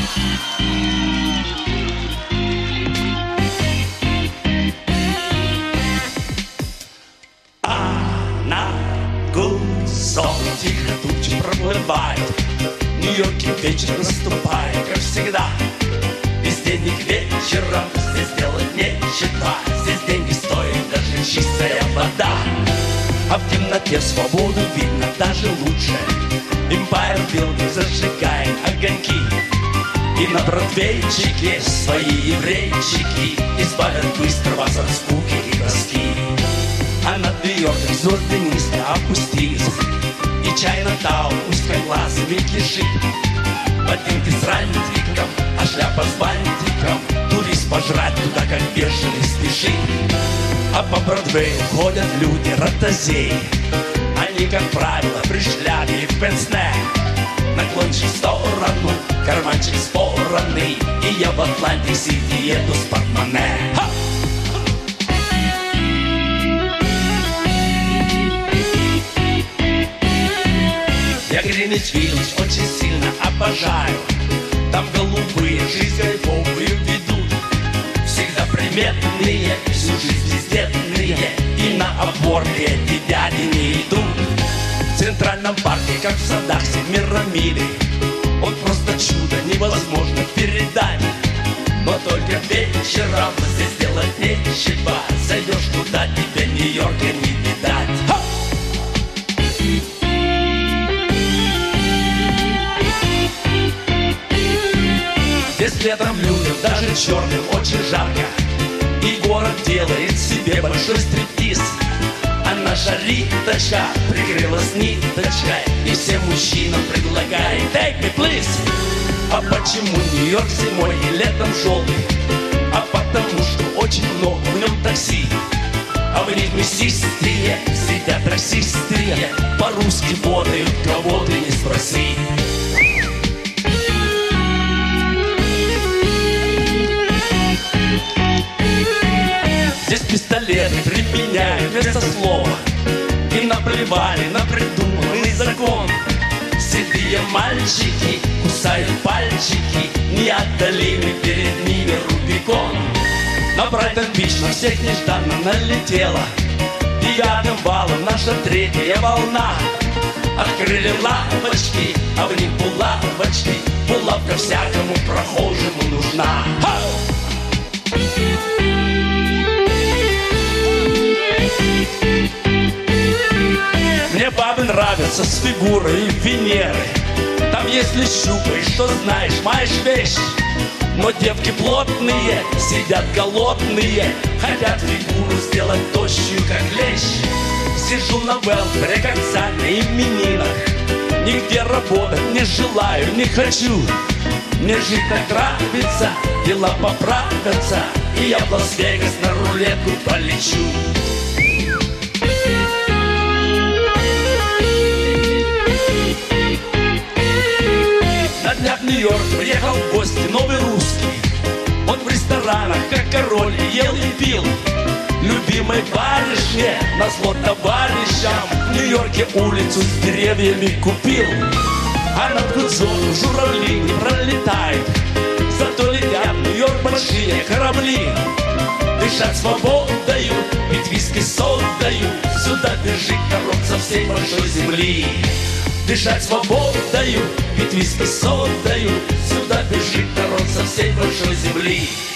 Солнце тихо тучи проплывает, в Нью-Йорке вечер наступает, как всегда. Весь день и к вечерам здесь делать нечего. Здесь деньги стоят даже чистая вода. А в темноте свободу видно даже лучше. Empire Building зажигает огоньки. И на бродвейчике свои еврейчики избавят быстро вас от скуки и тоски. А над Нью-Йорком звезды низко опустились, и Чайна-таун узкоглазыми кишит. Ботинки с рантиком, а шляпа с бантиком. Турист пожрать туда как бешеный спешит. А по Бродвею ходят люди ротозеи. Они, как правило, при шляпе и в пенсне. Наклончик в сторону, карманчик споранный. И я в Атлантик-Сити еду с портмоне. Я Гринвич-Виллидж очень сильно обожаю. Там голубые жизнь кайфовую ведут. Всегда приметные, всю жизнь бездетные. И на оборке эти дяди не идут. В Центральном парке, как в садах Семирамиды. Он просто чудо, невозможно передать. Но только вечером здесь делать нечего. Зайдешь туда, тебе Нью-Йорка не видать. Здесь летом людям, даже черным, очень жарко. И город делает себе большой стриптиз. А наша Риточка прикрылась ниточкой и всем мужчинам предлагает take me please. А почему Нью-Йорк зимой и летом желтый? А потому что очень много в нем такси. А в них мясистые сидят расистые. По-русски бодают, кого ты не спроси. Здесь пистолеты применяют вместо слова. И наплевали на придуманный закон. Седые мальчики кусают пальчики. Неотдалимый перед ними Рубикон. На Брайтон-Бич на всех нежданно налетела. 9-м валом наша третья волна. Открыли лавочки, а в них булавочки. Булавка всякому прохожему нужна. Мне бабы нравятся с фигурой Венеры. Там если щупаешь, что знаешь, маешь вещь. Но девки плотные, сидят голодные. Хотят фигуру сделать тощую, как лещ. Сижу на велфере, как царь на именинах. Нигде работать не желаю, не хочу. Мне жить так нравится, дела поправятся. И я в Лас-Вегас на рулетку полечу. На днях в Нью-Йорк приехал в гости новый русский. Он в ресторанах, как король, ел и пил. Любимой барышне, назло товарищам, в Нью-Йорке улицу с деревьями купил. А над Гудзоном журавли не пролетают. Зато летят в Нью-Йорк большие корабли. Дышать свободою, пить виски содою. Сюда бежит народ со всей большой земли. Дышать свободою, пить виски содою. Сюда бежит народ со всей большой земли.